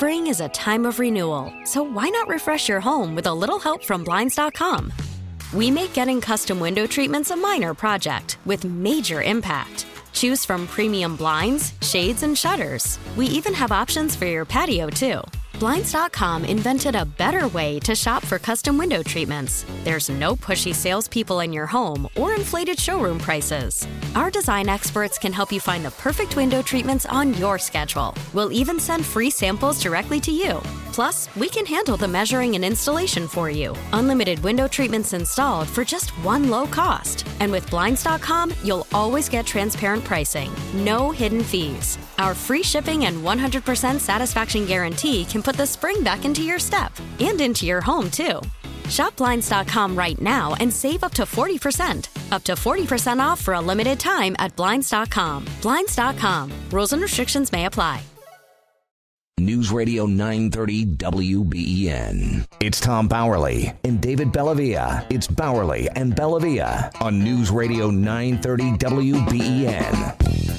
Spring is a time of renewal, so why not refresh your home with a little help from Blinds.com? We make getting custom window treatments a minor project with major impact. Choose from premium blinds, shades, and shutters. We even have options for your patio, too. Blinds.com invented a better way to shop for custom window treatments. There's no pushy salespeople in your home or inflated showroom prices. Our design experts can help you find the perfect window treatments on your schedule. We'll even send free samples directly to you. Plus, we can handle the measuring and installation for you. Unlimited window treatments installed for just one low cost. And with Blinds.com, you'll always get transparent pricing. No hidden fees. Our free shipping and 100% satisfaction guarantee can put the spring back into your step and into your home, too. Shop Blinds.com right now and save up to 40%. Up to 40% off for a limited time at Blinds.com. Blinds.com. Rules and restrictions may apply. News Radio 930 WBEN. It's Tom Bowerly and David Bellavia. It's Bowerly and Bellavia on News Radio 930 WBEN.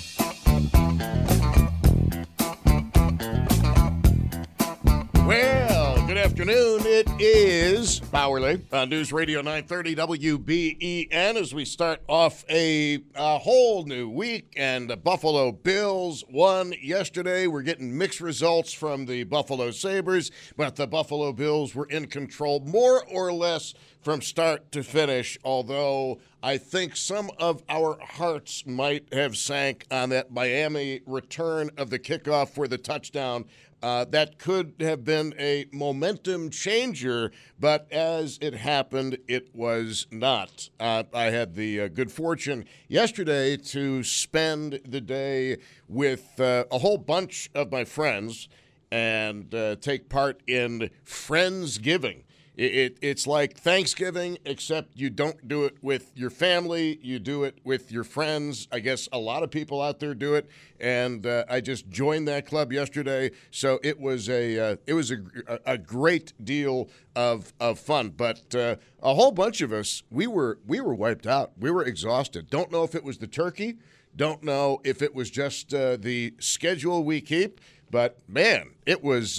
Well, good afternoon. It is Bowerly on News Radio 930 WBEN as we start off a whole new week. And the Buffalo Bills won yesterday. We're getting mixed results from the Buffalo Sabres, but the Buffalo Bills were in control more or less from start to finish, although I think some of our hearts might have sank on that Miami return of the kickoff for the touchdown. That could have been a momentum changer, but as it happened, it was not. I had the good fortune yesterday to spend the day with a whole bunch of my friends and take part in Friendsgiving. It's like Thanksgiving, except you don't do it with your family. You do it with your friends. I guess a lot of people out there do it, and I just joined that club yesterday. So it was a great deal of fun. But a whole bunch of us, we were wiped out. We were exhausted. Don't know if it was the turkey. Don't know if it was just the schedule we keep. But, man, it was,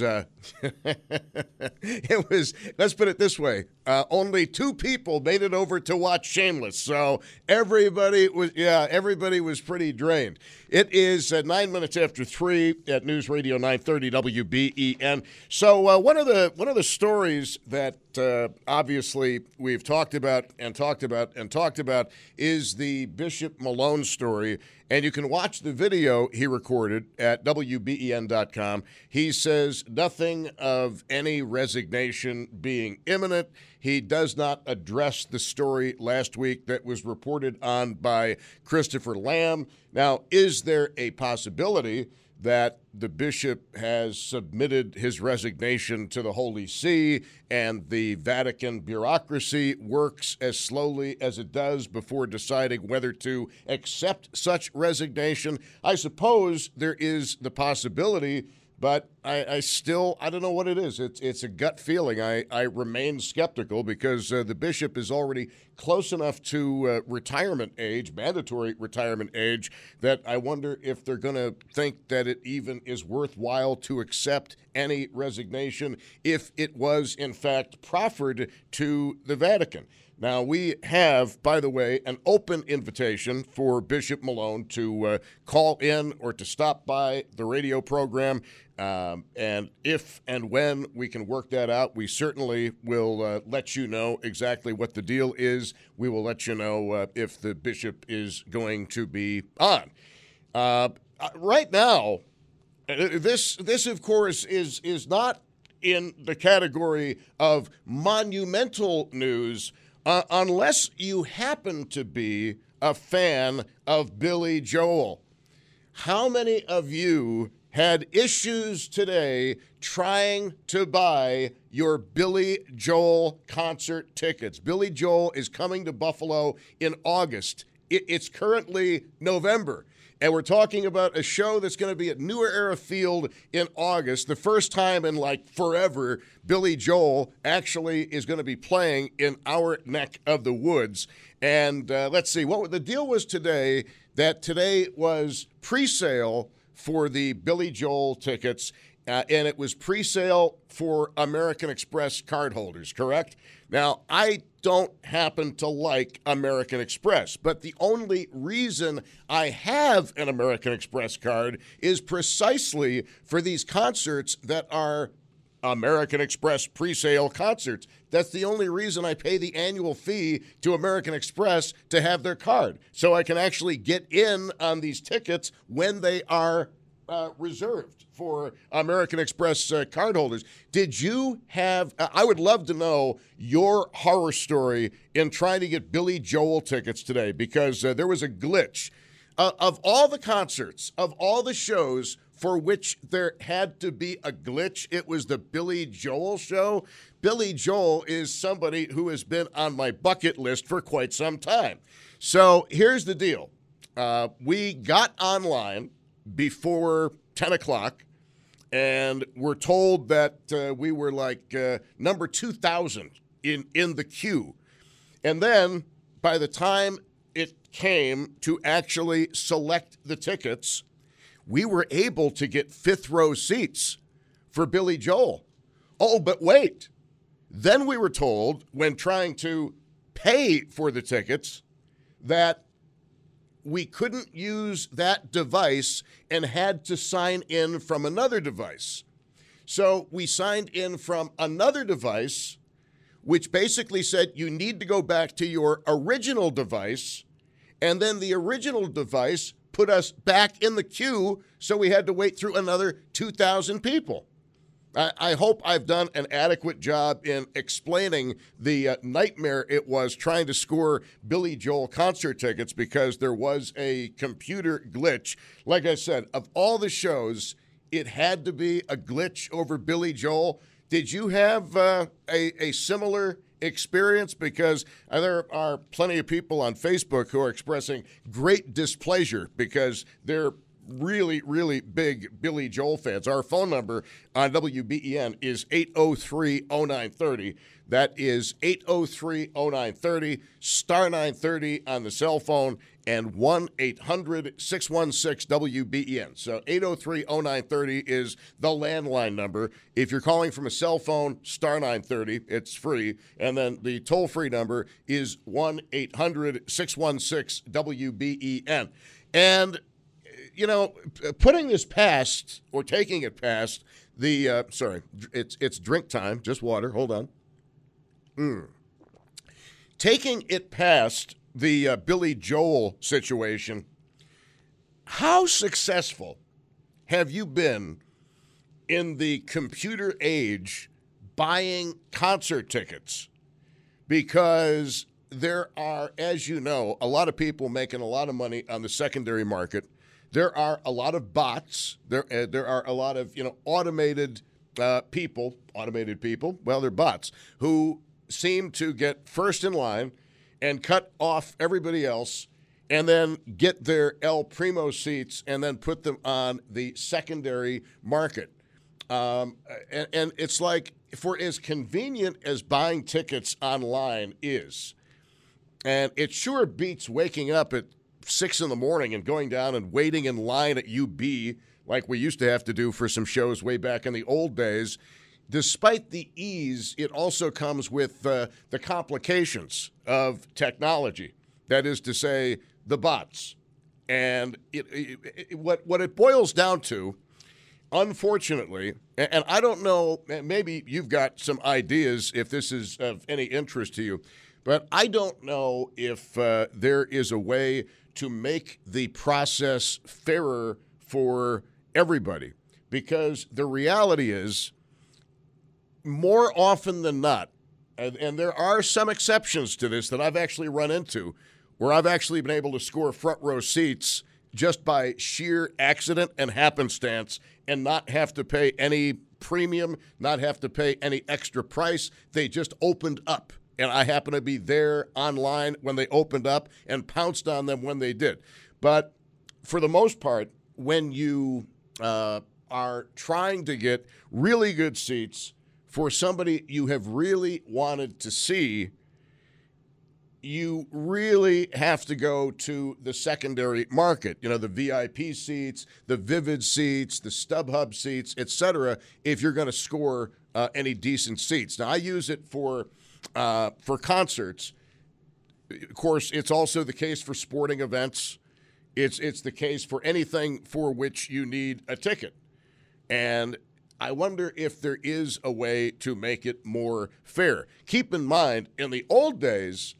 let's put it this way, only 2 people made it over to watch Shameless. So everybody was pretty drained. It is 9 minutes after 3 at News Radio 930 WBEN. So one of the stories that obviously we've talked about is the Bishop Malone story. And you can watch the video he recorded at WBEN.com. He says nothing of any resignation being imminent. He does not address the story last week that was reported on by Christopher Lamb. Now, is there a possibility that the bishop has submitted his resignation to the Holy See and the Vatican bureaucracy works as slowly as it does before deciding whether to accept such resignation? I suppose there is the possibility, but I don't know what it is. It's a gut feeling. I remain skeptical because the bishop is already close enough to retirement age, mandatory retirement age, that I wonder if they're going to think that it even is worthwhile to accept any resignation if it was, in fact, proffered to the Vatican. Now, we have, by the way, an open invitation for Bishop Malone to call in or to stop by the radio program. And if and when we can work that out, we certainly will let you know exactly what the deal is. We will let you know if the bishop is going to be on. Right now, this of course, is not in the category of monumental news unless you happen to be a fan of Billy Joel. How many of you had issues today trying to buy your Billy Joel concert tickets? Billy Joel is coming to Buffalo in August. It's currently November. And we're talking about a show that's going to be at New Era Field in August. The first time in like forever, Billy Joel actually is going to be playing in our neck of the woods. And let's see, what the deal was today, that today was pre-sale for the Billy Joel tickets. and it was pre-sale for American Express cardholders, correct? Now, I don't happen to like American Express, but the only reason I have an American Express card is precisely for these concerts that are American Express pre-sale concerts. That's the only reason I pay the annual fee to American Express to have their card, so I can actually get in on these tickets when they are reserved for American Express cardholders. Did you have, I would love to know your horror story in trying to get Billy Joel tickets today, because there was a glitch. Of all the concerts, of all the shows for which there had to be a glitch, it was the Billy Joel show. Billy Joel is somebody who has been on my bucket list for quite some time. So here's the deal. We got online before 10 o'clock, and we're told that we were like number 2,000 in the queue. And then by the time it came to actually select the tickets, we were able to get fifth row seats for Billy Joel. Oh, but wait. Then we were told, when trying to pay for the tickets, that we couldn't use that device and had to sign in from another device. So we signed in from another device, which basically said you need to go back to your original device, and then the original device put us back in the queue, so we had to wait through another 2,000 people. I hope I've done an adequate job in explaining the nightmare it was trying to score Billy Joel concert tickets, because there was a computer glitch. Like I said, of all the shows, it had to be a glitch over Billy Joel. Did you have a similar experience? Because there are plenty of people on Facebook who are expressing great displeasure because they're really, really big Billy Joel fans. Our phone number on WBEN is 803-0930. That is 803-0930, star 930 on the cell phone, and 1-800-616-WBEN. So 803-0930 is the landline number. If you're calling from a cell phone, star 930, it's free. And then the toll-free number is 1-800-616-WBEN. And you know, putting this past, or taking it past the, it's drink time, just water, hold on. Taking it past the Billy Joel situation, how successful have you been in the computer age buying concert tickets? Because there are, as you know, a lot of people making a lot of money on the secondary market. There are a lot of bots. There are a lot of automated people. Well, they're bots who seem to get first in line and cut off everybody else, and then get their El Primo seats and then put them on the secondary market. And it's like, for as convenient as buying tickets online is, and it sure beats waking up at 6 in the morning and going down and waiting in line at UB like we used to have to do for some shows way back in the old days. Despite the ease, it also comes with the complications of technology. That is to say, the bots. And what it boils down to, unfortunately, and I don't know, maybe you've got some ideas if this is of any interest to you, but I don't know if there is a way to make the process fairer for everybody. Because the reality is, more often than not, and there are some exceptions to this that I've actually run into, where I've actually been able to score front row seats just by sheer accident and happenstance and not have to pay any premium, not have to pay any extra price. They just opened up. And I happen to be there online when they opened up and pounced on them when they did. But for the most part, when you are trying to get really good seats for somebody you have really wanted to see, you really have to go to the secondary market, the VIP seats, the Vivid seats, the StubHub seats, etc., if you're going to score any decent seats. Now, I use it for concerts. Of course, it's also the case for sporting events. It's the case for anything for which you need a ticket. And I wonder if there is a way to make it more fair. Keep in mind, in the old days,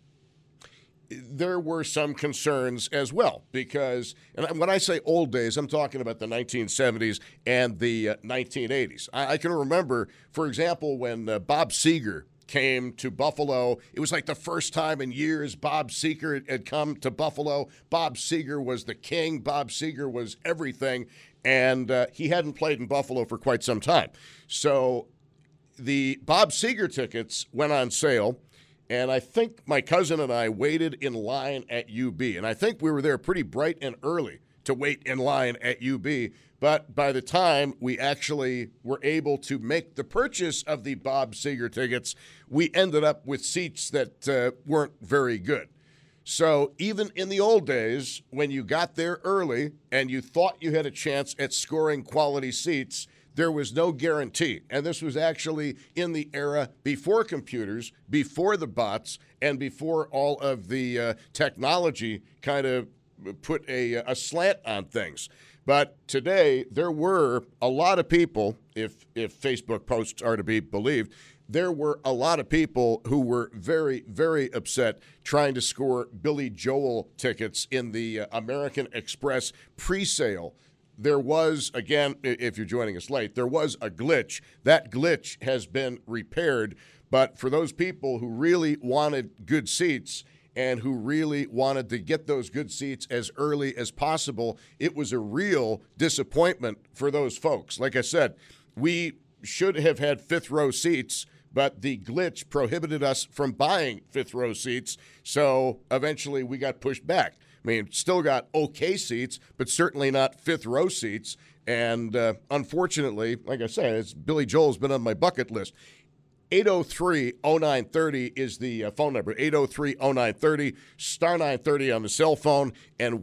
there were some concerns as well because, and when I say old days, I'm talking about the 1970s and the 1980s. I can remember, for example, when Bob Seger came to Buffalo. It was like the first time in years Bob Seger had come to Buffalo. Bob Seger was the king. Bob Seger was everything, and he hadn't played in Buffalo for quite some time. So the Bob Seger tickets went on sale. And I think my cousin and I waited in line at UB. And I think we were there pretty bright and early to wait in line at UB. But by the time we actually were able to make the purchase of the Bob Seger tickets, we ended up with seats that weren't very good. So even in the old days, when you got there early and you thought you had a chance at scoring quality seats, there was no guarantee. And this was actually in the era before computers, before the bots, and before all of the technology kind of put a slant on things. But today, there were a lot of people, if Facebook posts are to be believed, there were a lot of people who were very, very upset trying to score Billy Joel tickets in the American Express pre-sale. There was, again, if you're joining us late, there was a glitch. That glitch has been repaired. But for those people who really wanted good seats and who really wanted to get those good seats as early as possible, it was a real disappointment for those folks. Like I said, we should have had fifth-row seats, but the glitch prohibited us from buying fifth-row seats, so eventually we got pushed back. I mean, still got okay seats, but certainly not fifth-row seats. And unfortunately, like I said, Billy Joel's been on my bucket list. 803-0930 is the phone number, 803-0930, star 930 on the cell phone, and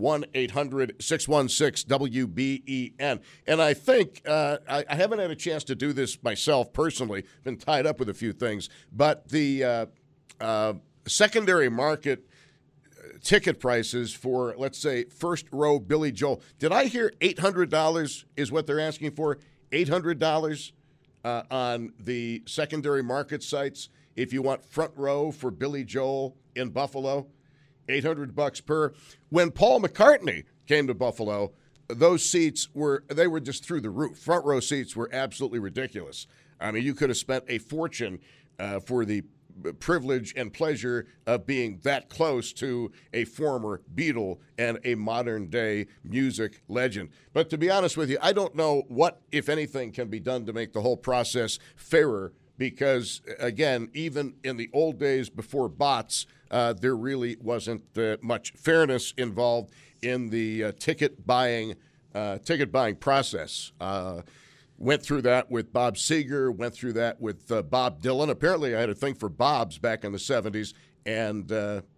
1-800-616-WBEN. And I think I haven't had a chance to do this myself personally, been tied up with a few things, but the secondary market ticket prices for, let's say, first row Billy Joel. Did I hear $800 is what they're asking for? $800 on the secondary market sites if you want front row for Billy Joel in Buffalo. $800 per. When Paul McCartney came to Buffalo, those seats were just through the roof. Front row seats were absolutely ridiculous. I mean, you could have spent a fortune for the privilege and pleasure of being that close to a former Beatle and a modern-day music legend. But to be honest with you, I don't know what, if anything, can be done to make the whole process fairer because, again, even in the old days before bots, there really wasn't much fairness involved in the ticket buying process. Went through that with Bob Seger, went through that with Bob Dylan. Apparently, I had a thing for Bob's back in the 70s, and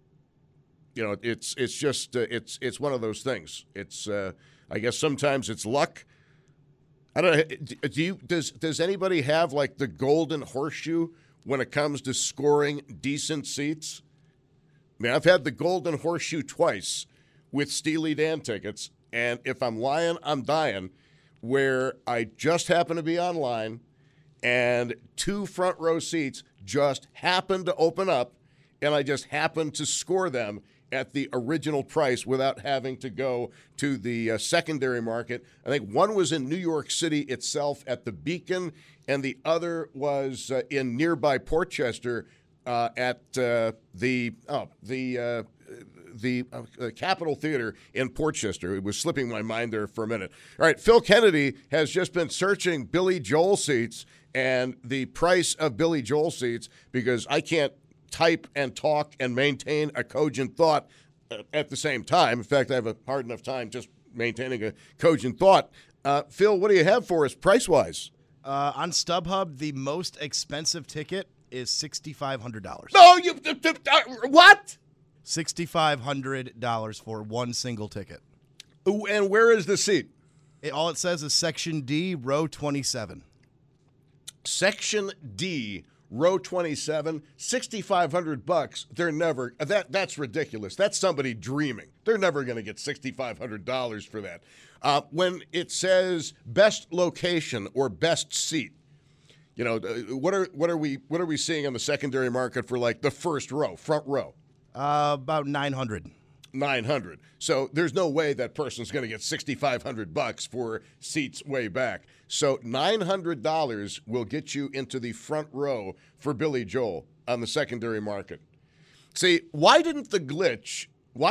it's just it's one of those things. It's I guess sometimes it's luck. I don't know. Does anybody have like the golden horseshoe when it comes to scoring decent seats? I mean, I've had the golden horseshoe twice with Steely Dan tickets, and if I'm lying, I'm dying. Where I just happened to be online and two front row seats just happened to open up and I just happened to score them at the original price without having to go to the secondary market. I think one was in New York City itself at the Beacon and the other was in nearby Portchester at the Capitol Theater in Portchester. It was slipping my mind there for a minute. All right, Phil Kennedy has just been searching Billy Joel seats and the price of Billy Joel seats because I can't type and talk and maintain a cogent thought at the same time. In fact, I have a hard enough time just maintaining a cogent thought. Phil, what do you have for us price-wise? On StubHub, the most expensive ticket is $6,500. No, what? $6,500 for one single ticket. Ooh, and where is the seat? All it says is Section D, row 27. Section D, row 27, $6,500. They're never that's ridiculous. That's somebody dreaming. They're never going to get $6,500 for that. When it says best location or best seat, you know, what are we seeing on the secondary market for like the first row, front row? About 900. 900. So there's no way that person's going to get $6,500 for seats way back. So $900 will get you into the front row for Billy Joel on the secondary market. See, why didn't the glitch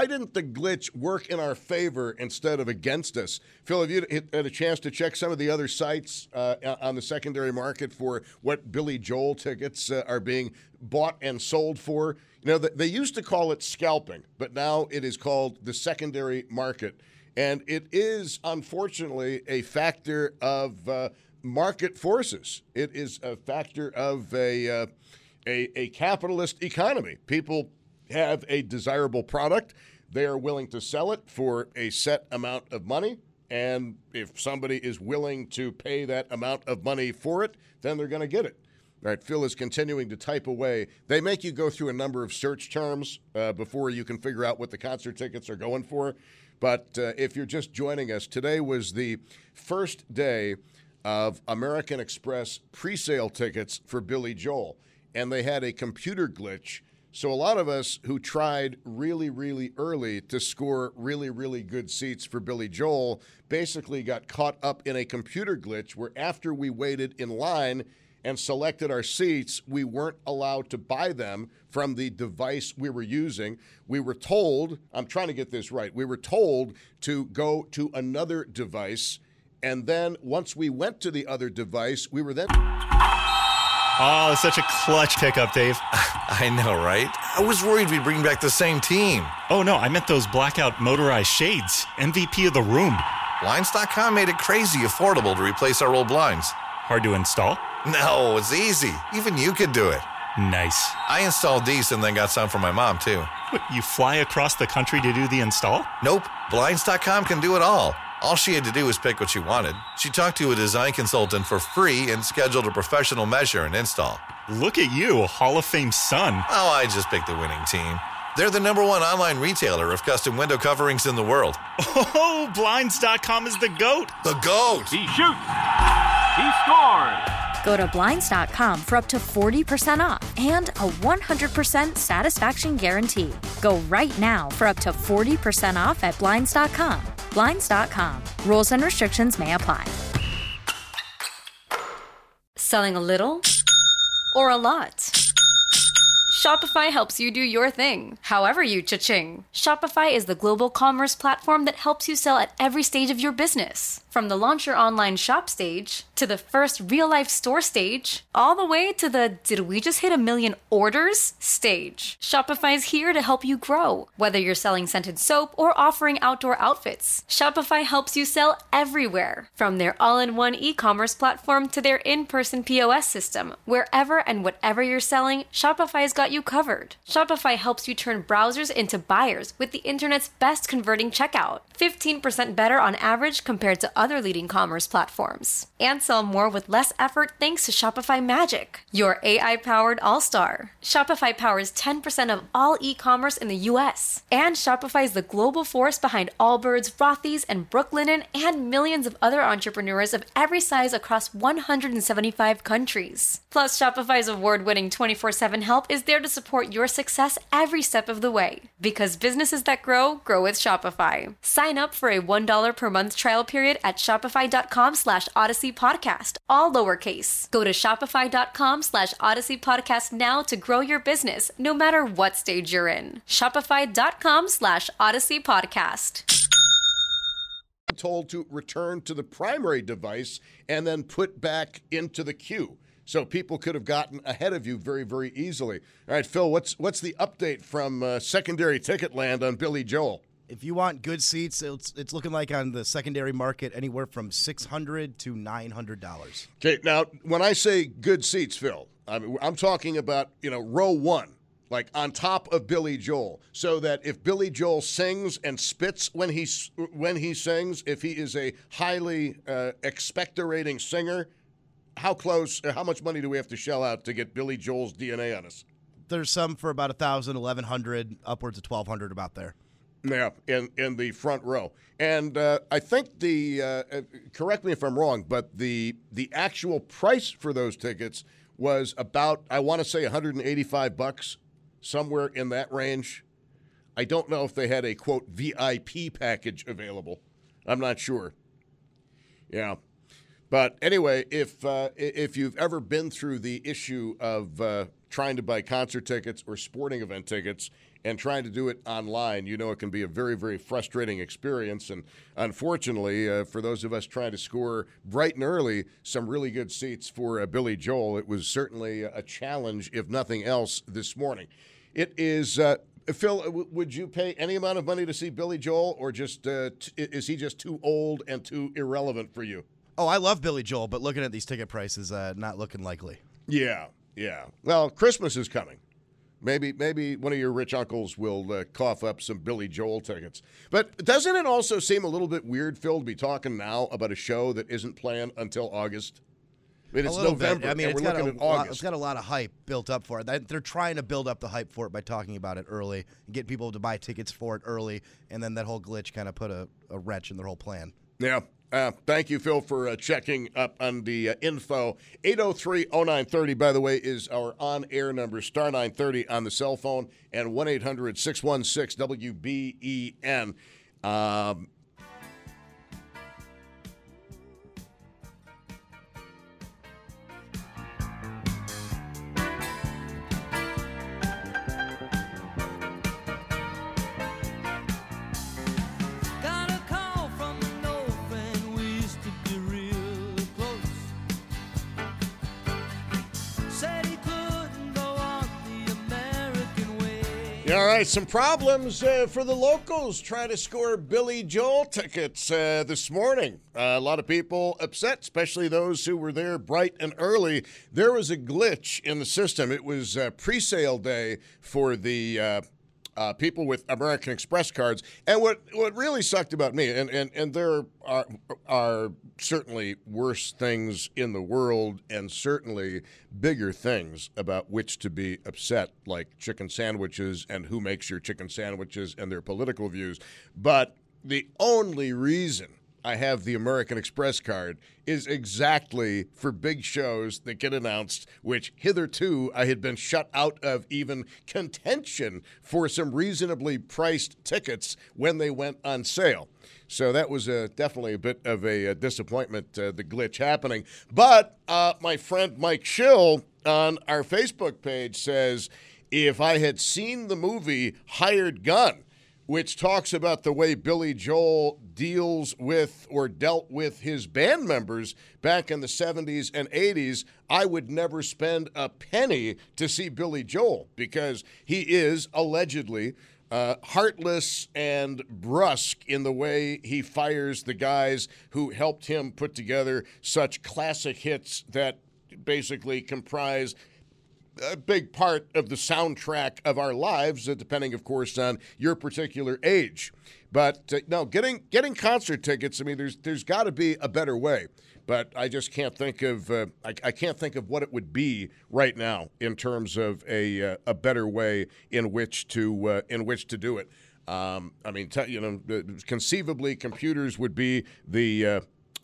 work in our favor instead of against us? Phil, have you had a chance to check some of the other sites on the secondary market for what Billy Joel tickets are being bought and sold for? You know, they used to call it scalping, but now it is called the secondary market. And it is, unfortunately, a factor of market forces. It is a factor of a capitalist economy. People have a desirable product. They are willing to sell it for a set amount of money. And if somebody is willing to pay that amount of money for it, then they're going to get it. All right, Phil is continuing to type away. They make you go through a number of search terms before you can figure out what the concert tickets are going for. But if you're just joining us, today was the first day of American Express presale tickets for Billy Joel. And they had a computer glitch. So a lot of us who tried really, really early to score really, really good seats for Billy Joel basically got caught up in a computer glitch where after we waited in line and selected our seats, we weren't allowed to buy them from the device we were using. We were told, I'm trying to get this right, we were told to go to another device, and then once we went to the other device, we were then... Oh, it's such a clutch pickup, Dave. I know, right? I was worried we'd bring back the same team. Oh, no, I meant those blackout motorized shades. MVP of the room. Blinds.com made it crazy affordable to replace our old blinds. Hard to install? No, it's easy. Even you could do it. Nice. I installed these and then got some for my mom, too. What, you fly across the country to do the install? Nope. Blinds.com can do it all. All she had to do was pick what she wanted. She talked to a design consultant for free and scheduled a professional measure and install. Look at you, Hall of Fame son. Oh, I just picked the winning team. They're the #1 online retailer of custom window coverings in the world. Oh, Blinds.com is the GOAT. The GOAT! He shoots. He scores. Go to Blinds.com for up to 40% off and a 100% satisfaction guarantee. Go right now for up to 40% off at Blinds.com. Blinds.com. Rules and restrictions may apply. Selling a little or a lot? Shopify helps you do your thing, however you cha-ching. Shopify is the global commerce platform that helps you sell at every stage of your business. From the launch your online shop stage, to the first real-life store stage, all the way to the did we just hit 1 million orders stage. Shopify's here to help you grow. Whether you're selling scented soap or offering outdoor outfits, Shopify helps you sell everywhere. From their all-in-one e-commerce platform to their in-person POS system, wherever and whatever you're selling, Shopify's got you covered. Shopify helps you turn browsers into buyers with the internet's best converting checkout. 15% better on average compared to other leading commerce platforms. And sell more with less effort thanks to Shopify Magic, your AI-powered all-star. Shopify powers 10% of all e-commerce in the U.S. And Shopify is the global force behind Allbirds, Rothy's, and Brooklinen, and millions of other entrepreneurs of every size across 175 countries. Plus, Shopify's award-winning 24/7 help is there to support your success every step of the way. Because businesses that grow, grow with Shopify. Sign up for a $1 per month trial period at shopify.com/Odyssey Podcast, all lowercase. Go to shopify.com/Odyssey Podcast now to grow your business, no matter what stage you're in. Shopify.com/Odyssey Podcast. Told to return to the primary device and then put back into the queue. So people could have gotten ahead of you very, very easily. All right, Phil, what's the update from secondary ticket land on Billy Joel? If you want good seats, it's looking like on the secondary market anywhere from $600 to $900. Okay, now when I say good seats, Phil, I'm talking about row 1. like on top of Billy Joel, so that if Billy Joel sings and spits when he sings, if he is a highly expectorating singer, how much money do we have to shell out to get Billy Joel's DNA on us? There's some for about $1,000, $1,100, upwards of $1,200 about there. Yeah, in the front row. And I think correct me if I'm wrong, but the actual price for those tickets was about, I want to say $185, somewhere in that range. I don't know if they had a, quote, VIP package available. I'm not sure. Yeah. But anyway, if you've ever been through the issue of trying to buy concert tickets or sporting event tickets and trying to do it online, you know it can be a very, very frustrating experience. And unfortunately, for those of us trying to score bright and early some really good seats for Billy Joel, it was certainly a challenge, if nothing else, this morning. It is, Phil, would you pay any amount of money to see Billy Joel, or just is he just too old and too irrelevant for you? Oh, I love Billy Joel, but looking at these ticket prices, not looking likely. Yeah. Well, Christmas is coming. Maybe one of your rich uncles will cough up some Billy Joel tickets. But doesn't it also seem a little bit weird, Phil, to be talking now about a show that isn't planned until August? I mean, it's November, and we're looking at August. It's got a lot of hype built up for it. They're trying to build up the hype for it by talking about it early and get people to buy tickets for it early, and then that whole glitch kind of put a wrench in their whole plan. Yeah. Thank you, Phil, for checking up on the info. 803-0930, by the way, is our on-air number, star 930 on the cell phone, and 1-800-616-WBEN. All right, some problems for the locals trying to score Billy Joel tickets this morning. A lot of people upset, especially those who were there bright and early. There was a glitch in the system. It was pre-sale day for the people with American Express cards. And what really sucked about me, and there are certainly worse things in the world and certainly bigger things about which to be upset, like chicken sandwiches and who makes your chicken sandwiches and their political views. But the only reason I have the American Express card is exactly for big shows that get announced, which hitherto I had been shut out of even contention for some reasonably priced tickets when they went on sale. So that was definitely a bit of a disappointment, the glitch happening. But my friend Mike Schill on our Facebook page says, if I had seen the movie Hired Gun, which talks about the way Billy Joel deals with or dealt with his band members back in the 70s and 80s, I would never spend a penny to see Billy Joel, because he is allegedly heartless and brusque in the way he fires the guys who helped him put together such classic hits that basically comprise a big part of the soundtrack of our lives, depending, of course, on your particular age. But no, getting concert tickets, I mean, there's got to be a better way. But I just can't think of I can't think of what it would be right now in terms of a better way in which to do it. I mean, conceivably, computers would be the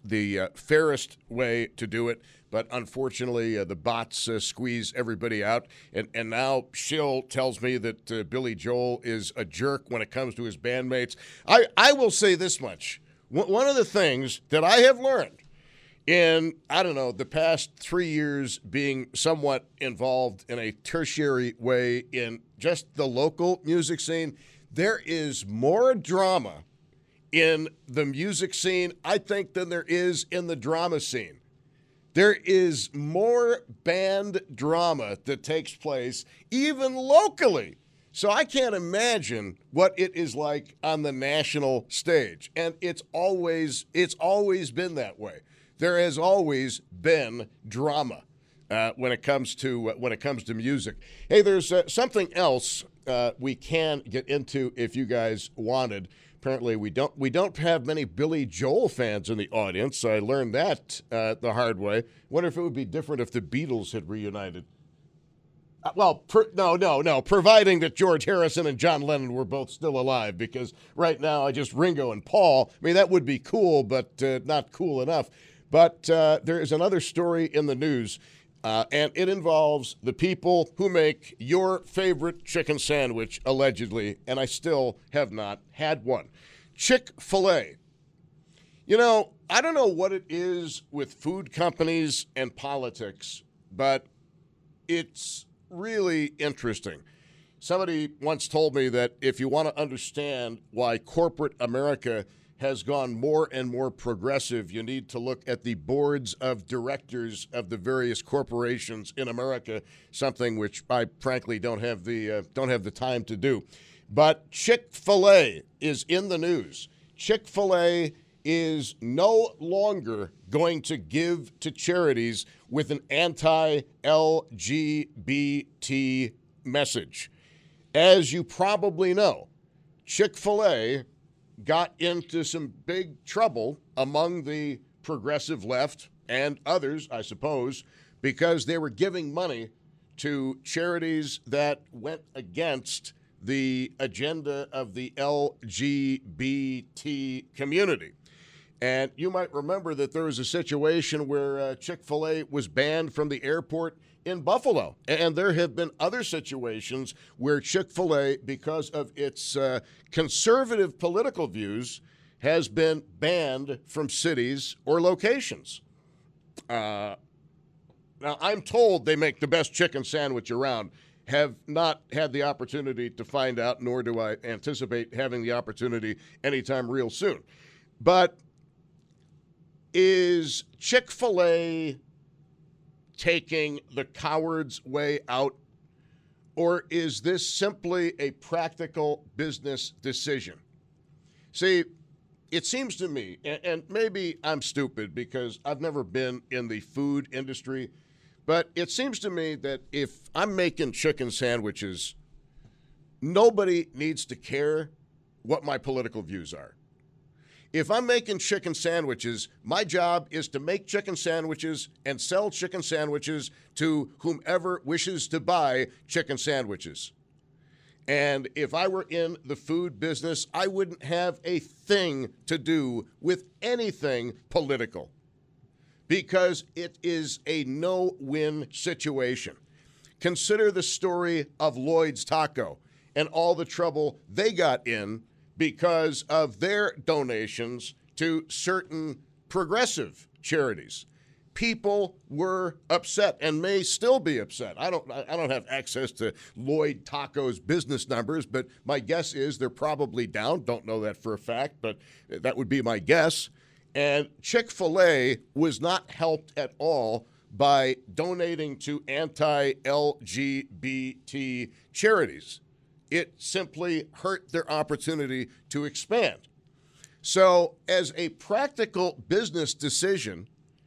fairest way to do it. But unfortunately, the bots squeeze everybody out. And now Schill tells me that Billy Joel is a jerk when it comes to his bandmates. I will say this much. One of the things that I have learned in, I don't know, the past 3 years being somewhat involved in a tertiary way in just the local music scene, there is more drama in the music scene, I think, than there is in the drama scene. There is more band drama that takes place, even locally. So I can't imagine what it is like on the national stage. And it's always been that way. There has always been drama. when it comes to music. Hey, there's something else we can get into if you guys wanted. Apparently, we don't have many Billy Joel fans in the audience. I learned that the hard way. Wonder if it would be different if the Beatles had reunited. No. Providing that George Harrison and John Lennon were both still alive, because right now just Ringo and Paul. I mean, that would be cool, but not cool enough. But there is another story in the news, and it involves the people who make your favorite chicken sandwich, allegedly, and I still have not had one. Chick-fil-A. You know, I don't know what it is with food companies and politics, but it's really interesting. Somebody once told me that if you want to understand why corporate America has gone more and more progressive, you need to look at the boards of directors of the various corporations in America, something which I frankly don't have the time to do. But Chick-fil-A is in the news. Chick-fil-A is no longer going to give to charities with an anti-LGBT message. As you probably know, Chick-fil-A got into some big trouble among the progressive left and others, I suppose, because they were giving money to charities that went against the agenda of the LGBT community. And you might remember that there was a situation where Chick-fil-A was banned from the airport in Buffalo. And there have been other situations where Chick-fil-A, because of its conservative political views, has been banned from cities or locations. Now, I'm told they make the best chicken sandwich around. Have not had the opportunity to find out, nor do I anticipate having the opportunity anytime real soon. But is Chick-fil-A taking the coward's way out, or is this simply a practical business decision? See, it seems to me, and maybe I'm stupid because I've never been in the food industry, but it seems to me that if I'm making chicken sandwiches, nobody needs to care what my political views are. If I'm making chicken sandwiches, my job is to make chicken sandwiches and sell chicken sandwiches to whomever wishes to buy chicken sandwiches. And if I were in the food business, I wouldn't have a thing to do with anything political, because it is a no-win situation. Consider the story of Lloyd's Taco and all the trouble they got in because of their donations to certain progressive charities. People were upset and may still be upset. I don't have access to Lloyd Taco's business numbers, but my guess is they're probably down. Don't know that for a fact, but that would be my guess. And Chick-fil-A was not helped at all by donating to anti-LGBT charities. It simply hurt their opportunity to expand. So as a practical business decision,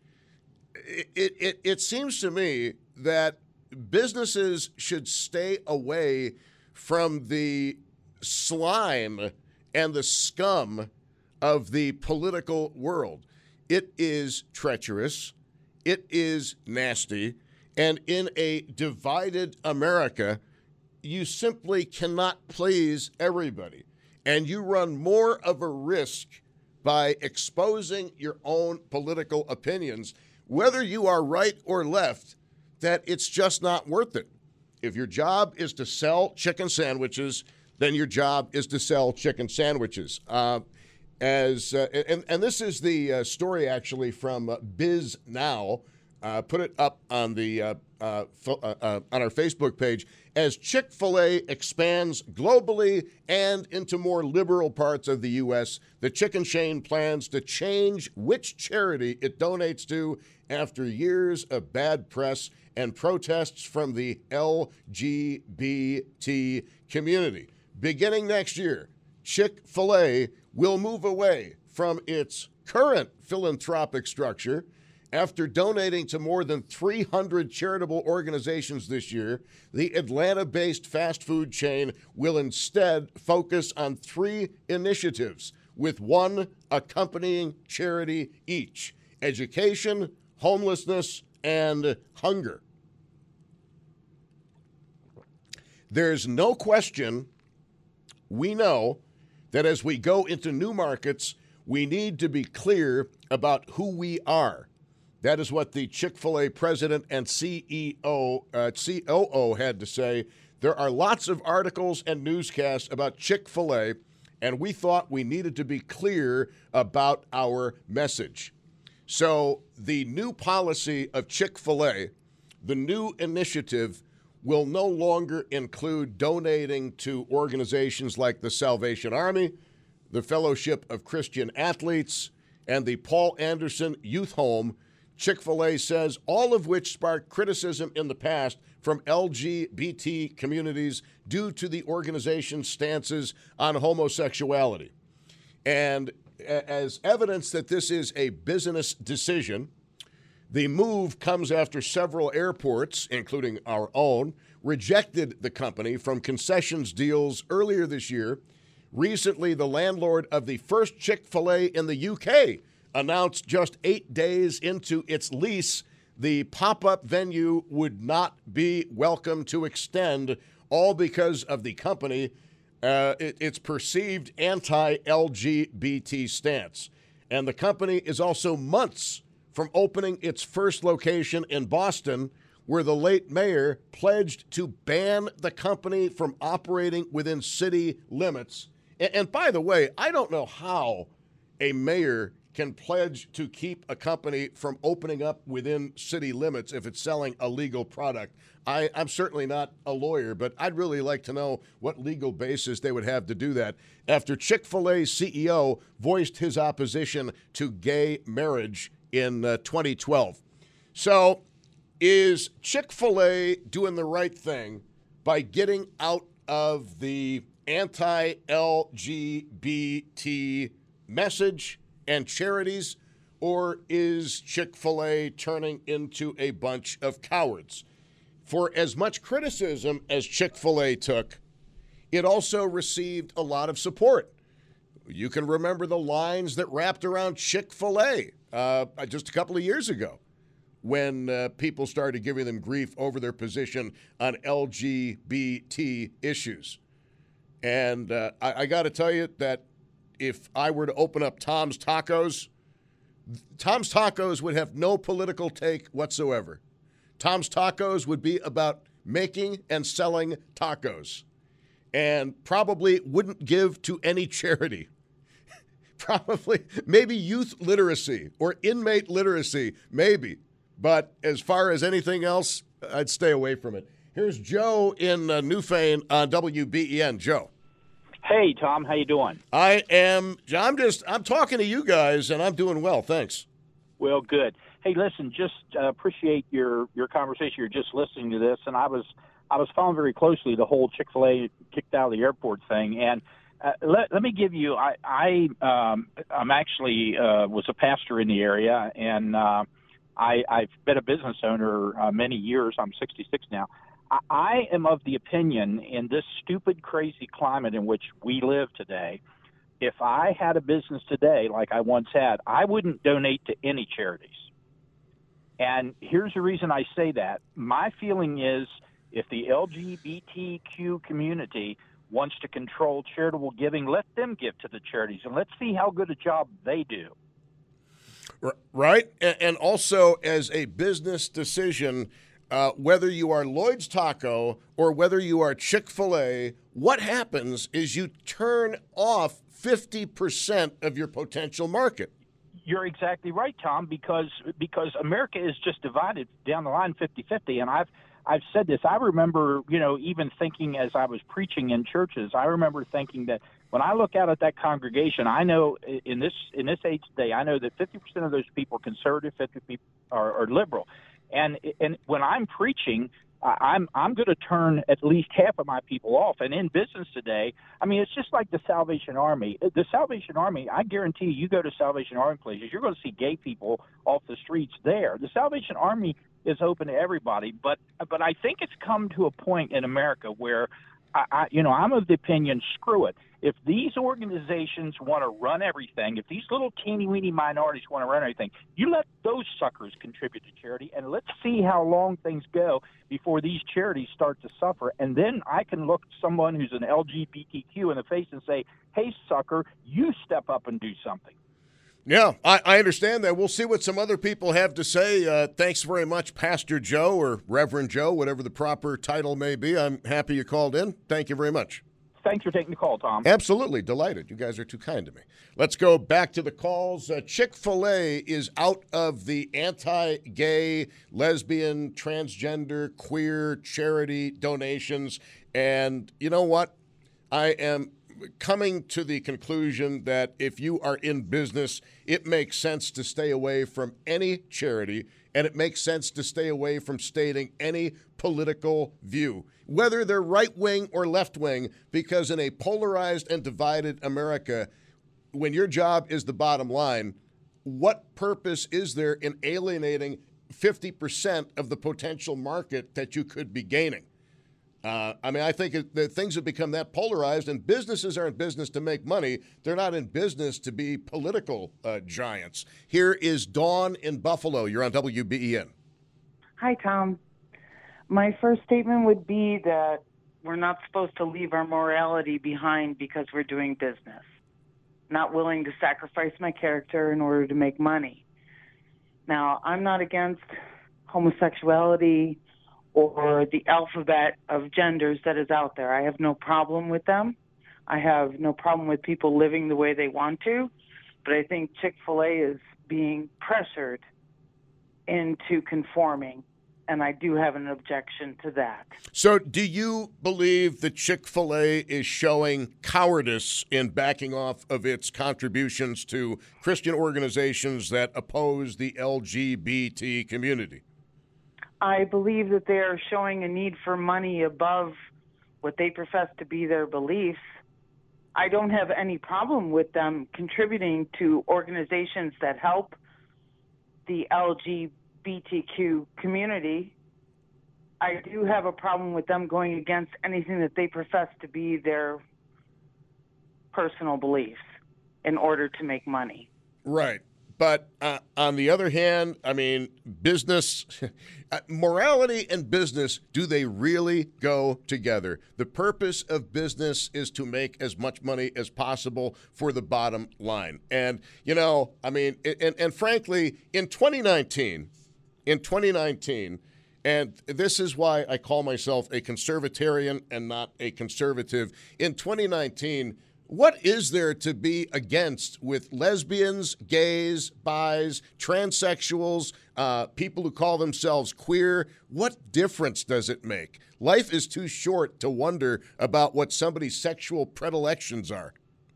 it seems to me that businesses should stay away from the slime and the scum of the political world. It is treacherous. It is nasty. And in a divided America, you simply cannot please everybody. And you run more of a risk by exposing your own political opinions, whether you are right or left, that it's just not worth it. If your job is to sell chicken sandwiches, then your job is to sell chicken sandwiches. And this is the story actually from Biz Now. Put it up on the on our Facebook page. As Chick-fil-A expands globally and into more liberal parts of the U.S., the chicken chain plans to change which charity it donates to after years of bad press and protests from the LGBT community. Beginning next year, Chick-fil-A will move away from its current philanthropic structure After donating to more than 300 charitable organizations this year, the Atlanta-based fast food chain will instead focus on 3 initiatives with one accompanying charity each: education, homelessness, and hunger. There's no question, we know, that as we go into new markets, we need to be clear about who we are. That is what the Chick-fil-A president and COO had to say. There are lots of articles and newscasts about Chick-fil-A, and we thought we needed to be clear about our message. So the new policy of Chick-fil-A, the new initiative, will no longer include donating to organizations like the Salvation Army, the Fellowship of Christian Athletes, and the Paul Anderson Youth Home. Chick-fil-A says all of which sparked criticism in the past from LGBT communities due to the organization's stances on homosexuality. And as evidence that this is a business decision, the move comes after several airports, including our own, rejected the company from concessions deals earlier this year. Recently, the landlord of the first Chick-fil-A in the UK announced just 8 days into its lease the pop-up venue would not be welcome to extend, all because of the company, its perceived anti-LGBT stance. And the company is also months from opening its first location in Boston, where the late mayor pledged to ban the company from operating within city limits. And by the way, I don't know how a mayor can pledge to keep a company from opening up within city limits if it's selling a legal product. I'm certainly not a lawyer, but I'd really like to know what legal basis they would have to do that after Chick-fil-A's CEO voiced his opposition to gay marriage in 2012. So is Chick-fil-A doing the right thing by getting out of the anti-LGBT message and charities, or is Chick-fil-A turning into a bunch of cowards? For as much criticism as Chick-fil-A took, it also received a lot of support. You can remember the lines that wrapped around Chick-fil-A just a couple of years ago when people started giving them grief over their position on LGBT issues. And I got to tell you that if I were to open up Tom's Tacos would have no political take whatsoever. Tom's Tacos would be about making and selling tacos and probably wouldn't give to any charity. Probably, maybe youth literacy or inmate literacy, maybe. But as far as anything else, I'd stay away from it. Here's Joe in Newfane on WBEN. Joe. Hey, Tom. How you doing? I'm talking to you guys, and I'm doing well. Thanks. Well, good. Hey, listen, just appreciate your conversation. You're just listening to this, and I was following very closely the whole Chick-fil-A kicked out of the airport thing. And let me give you, I'm actually was a pastor in the area, and I've been a business owner many years. I'm 66 now. I am of the opinion in this stupid, crazy climate in which we live today, if I had a business today like I once had, I wouldn't donate to any charities. And here's the reason I say that. My feeling is if the LGBTQ community wants to control charitable giving, let them give to the charities, and let's see how good a job they do. Right. And also as a business decision, whether you are Lloyd's Taco or whether you are Chick-fil-A, what happens is you turn off 50% of your potential market. You're exactly right, Tom, because America is just divided down the line 50-50. And I've said this. I remember, even thinking as I was preaching in churches, I remember thinking that when I look out at that congregation, I know in this age today, I know that 50% of those people are conservative, 50% are liberal. And when I'm preaching, I'm going to turn at least half of my people off. And in business today, I mean, it's just like the Salvation Army. The Salvation Army, I guarantee you go to Salvation Army places, you're going to see gay people off the streets there. The Salvation Army is open to everybody, but I think it's come to a point in America where I'm of the opinion, screw it. If these organizations want to run everything, if these little teeny-weeny minorities want to run everything, you let those suckers contribute to charity, and let's see how long things go before these charities start to suffer. And then I can look someone who's an LGBTQ in the face and say, hey, sucker, you step up and do something. Yeah, I understand that. We'll see what some other people have to say. Thanks very much, Pastor Joe or Reverend Joe, whatever the proper title may be. I'm happy you called in. Thank you very much. Thanks for taking the call, Tom. Absolutely. Delighted. You guys are too kind to me. Let's go back to the calls. Chick-fil-A is out of the anti-gay, lesbian, transgender, queer charity donations. And you know what? I am coming to the conclusion that if you are in business, it makes sense to stay away from any charity, and it makes sense to stay away from stating any political view, whether they're right-wing or left-wing, because in a polarized and divided America, when your job is the bottom line, what purpose is there in alienating 50% of the potential market that you could be gaining? I think that things have become that polarized, and businesses are in business to make money. They're not in business to be political giants. Here is Dawn in Buffalo. You're on WBEN. Hi, Tom. My first statement would be that we're not supposed to leave our morality behind because we're doing business. Not willing to sacrifice my character in order to make money. Now, I'm not against homosexuality or the alphabet of genders that is out there. I have no problem with them. I have no problem with people living the way they want to. But I think Chick-fil-A is being pressured into conforming, and I do have an objection to that. So do you believe that Chick-fil-A is showing cowardice in backing off of its contributions to Christian organizations that oppose the LGBT community? I believe that they are showing a need for money above what they profess to be their beliefs. I don't have any problem with them contributing to organizations that help the LGBTQ community. I do have a problem with them going against anything that they profess to be their personal beliefs in order to make money. Right. But on the other hand, I mean, business, morality and business, do they really go together? The purpose of business is to make as much money as possible for the bottom line. And, you know, I mean, and frankly, in 2019, and this is why I call myself a conservatarian and not a conservative, in 2019, what is there to be against with lesbians, gays, bis, transsexuals, people who call themselves queer? What difference does it make? Life is too short to wonder about what somebody's sexual predilections are.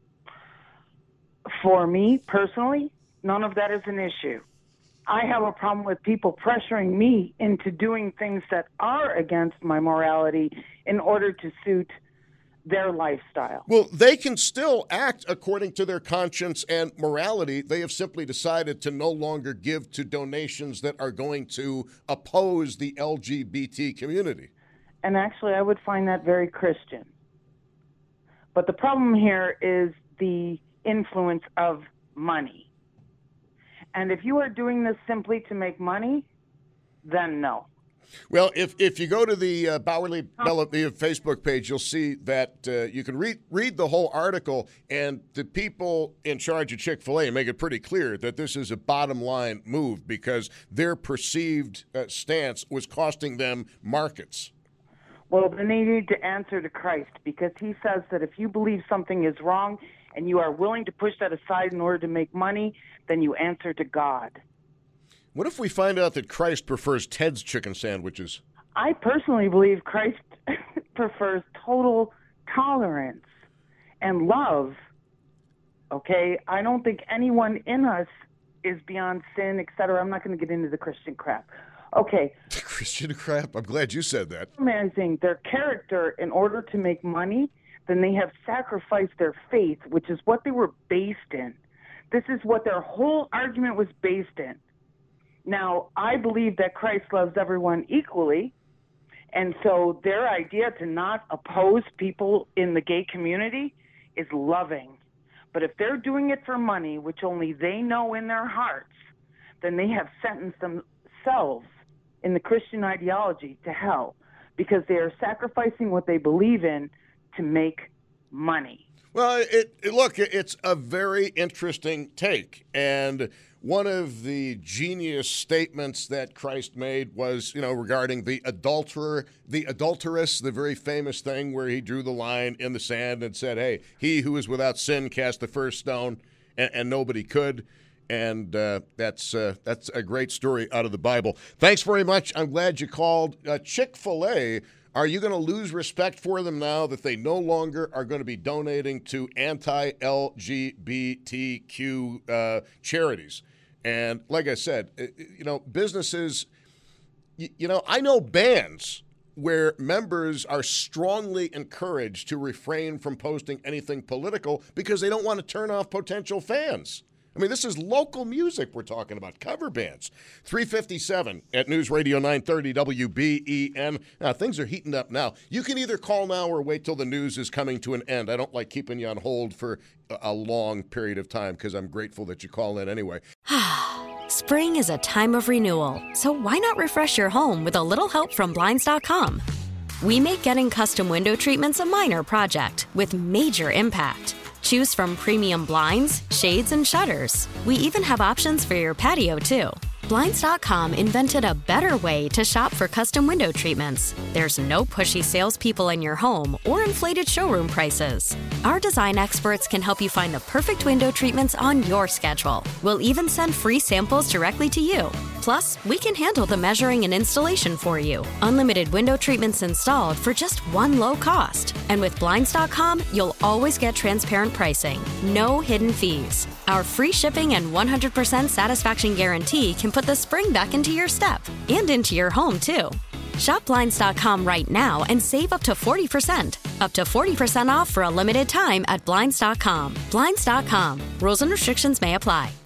For me, personally, none of that is an issue. I have a problem with people pressuring me into doing things that are against my morality in order to suit their lifestyle. Well, they can still act according to their conscience and morality. They have simply decided to no longer give to donations that are going to oppose the LGBT community. And actually, I would find that very Christian. But the problem here is the influence of money. And if you are doing this simply to make money, then no. Well, if you go to the Bauerle Bella Facebook page, you'll see that you can read the whole article, and the people in charge of Chick-fil-A make it pretty clear that this is a bottom line move because their perceived stance was costing them markets. Well, then they need to answer to Christ, because he says that if you believe something is wrong and you are willing to push that aside in order to make money, then you answer to God. What if we find out that Christ prefers Ted's chicken sandwiches? I personally believe Christ prefers total tolerance and love. Okay? I don't think anyone in us is beyond sin, etc. I'm not going to get into the Christian crap. Okay. Christian crap. I'm glad you said that. Compromising their character in order to make money, then they have sacrificed their faith, which is what they were based in. This is what their whole argument was based in. Now, I believe that Christ loves everyone equally, and so their idea to not oppose people in the gay community is loving. But if they're doing it for money, which only they know in their hearts, then they have sentenced themselves in the Christian ideology to hell, because they are sacrificing what they believe in to make money. Well, look, it's a very interesting take. And one of the genius statements that Christ made was, regarding the adulterer, the adulteress, the very famous thing where he drew the line in the sand and said, hey, he who is without sin cast the first stone, and nobody could. And that's a great story out of the Bible. Thanks very much. I'm glad you called. Chick-fil-A, are you going to lose respect for them now that they no longer are going to be donating to anti-LGBTQ charities? And like I said, businesses, I know bands where members are strongly encouraged to refrain from posting anything political because they don't want to turn off potential fans. I mean, this is local music we're talking about, cover bands. 3:57 at News Radio 930 WBEN. Now, things are heating up now. You can either call now or wait till the news is coming to an end. I don't like keeping you on hold for a long period of time because I'm grateful that you call in anyway. Spring is a time of renewal, so why not refresh your home with a little help from Blinds.com? We make getting custom window treatments a minor project with major impact. Choose from premium blinds, shades, and shutters. We even have options for your patio, too. Blinds.com invented a better way to shop for custom window treatments. There's no pushy salespeople in your home or inflated showroom prices. Our design experts can help you find the perfect window treatments on your schedule. We'll even send free samples directly to you. Plus, we can handle the measuring and installation for you. Unlimited window treatments installed for just one low cost. And with Blinds.com, you'll always get transparent pricing. No hidden fees. Our free shipping and 100% satisfaction guarantee can put the spring back into your step and into your home, too. Shop Blinds.com right now and save up to 40%. Up to 40% off for a limited time at Blinds.com. Blinds.com. Rules and restrictions may apply.